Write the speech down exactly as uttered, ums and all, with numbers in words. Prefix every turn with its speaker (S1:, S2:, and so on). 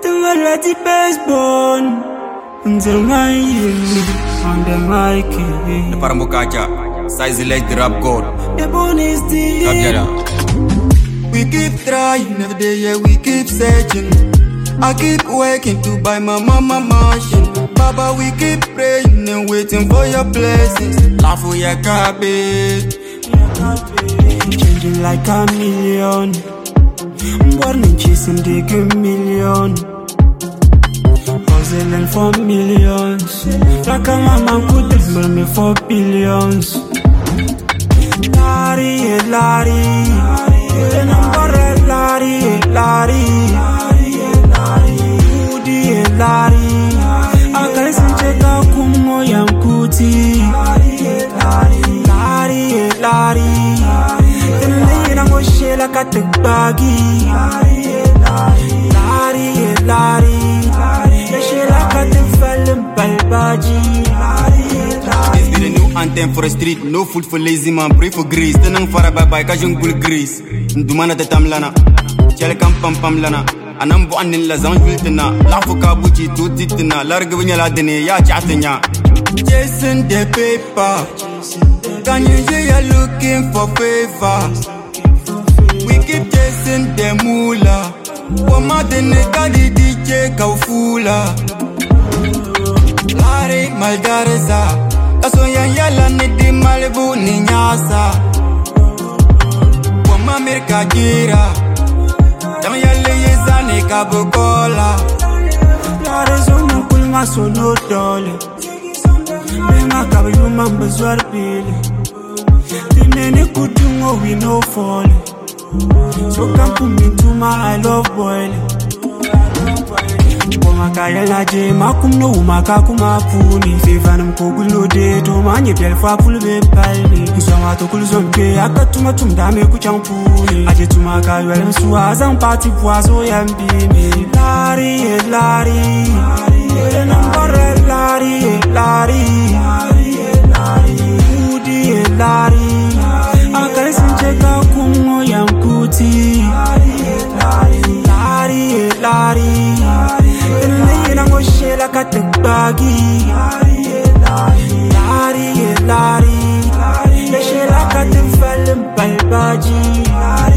S1: already baseball until my on the mic.
S2: The Parambukacha, size like the rap god.
S1: The bone is deep.
S3: We keep trying every day, yeah, we keep searching. I keep working to buy my mama mansion. Baba, we keep praying and waiting for your blessings. Laugh for your cabbage.
S1: Changing like a million. Born and chasing the million. Hustling for millions. Like a mama could have me for billions. Larry, Larry. The number Larry, Larry. Woody, Larry. I can't see check out Kumo Yankuti. Larry, Larry. The lane I'm going to share like a tech baggy. Larry, Larry. The share like a tech felon balbaji.
S3: This be the new anthem for the street. No food for lazy man, pray for grace. Tenang fara bye bye, kajong gul grace. Ndumana tatam lana, chale kam pam pam lana. Anambo anin la zanjul tina, lafu kabuchi tuti tina. Larga winya la dene ya chatenya. Chasing the paper, can you hear you looking for favor? We keep chasing the moolah. Wama dene kadi D J kaufula. Larry Malgareza. Kaso yan yala ni di Malibu ni Nyasa. Wama Amerika gira. Dama yale yeza ni Kabukola.
S1: Larezo mkulma sono dole. Benga kabe yumamba zwar pili. Tinene kutungo we no fall. So come to me to my I love boiling. Makaya la je makum no makaku mapuni Fevana mkogulo de to manye piel fa pulbe palni Kusama to kulzomke akatuma tumdame kuchampuni Aje tumaka wele msuwa zang party poaso yambimi Lari, Lari The number Lari, Lari Woody, Lari Akale sincheka kumo yankuti Lari, Lari like a tech baggy. Larry, Larry. The shit like a tech felon balbaji.